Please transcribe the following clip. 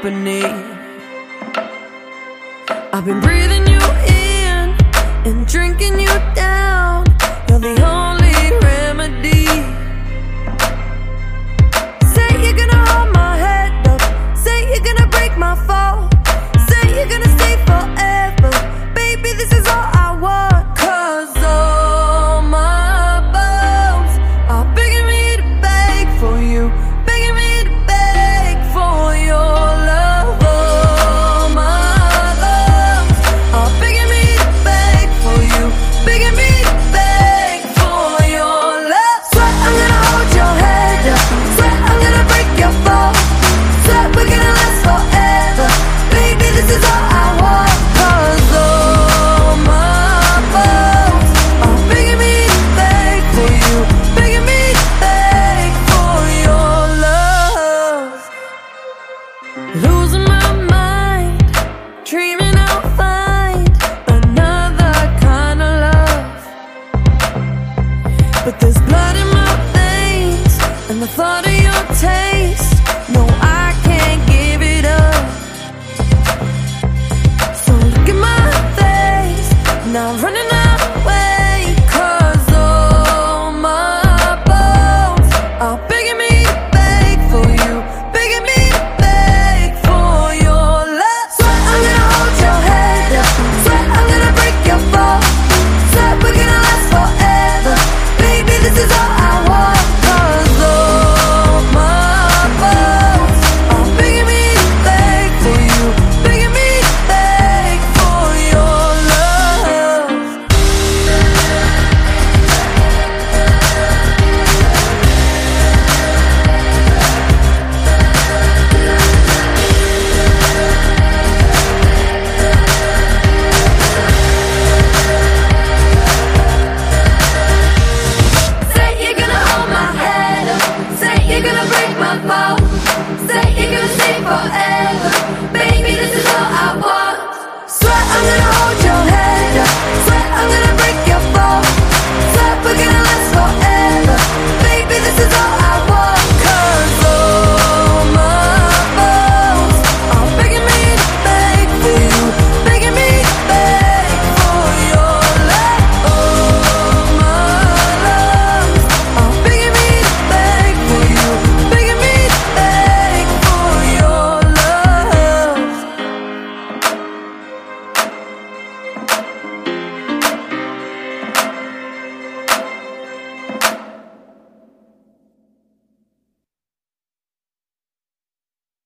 company. I've been breathing you in and drinking you down. You're the only remedy. Say you're gonna hold my head up, say you're gonna break my fall, say you're gonna stay forever. Baby, this is all I want. 'Cause all my bones are begging me to beg for you, begging me to beg for your love. All my bones are begging me to beg for you, begging me to beg for your love. Swear I'm gonna hold your head up, swear I'm gonna break your fall, swear we're gonna last forever. Baby, this is all I want. 'Cause all my bones are begging me to beg for you, begging me to beg for your love. Losing my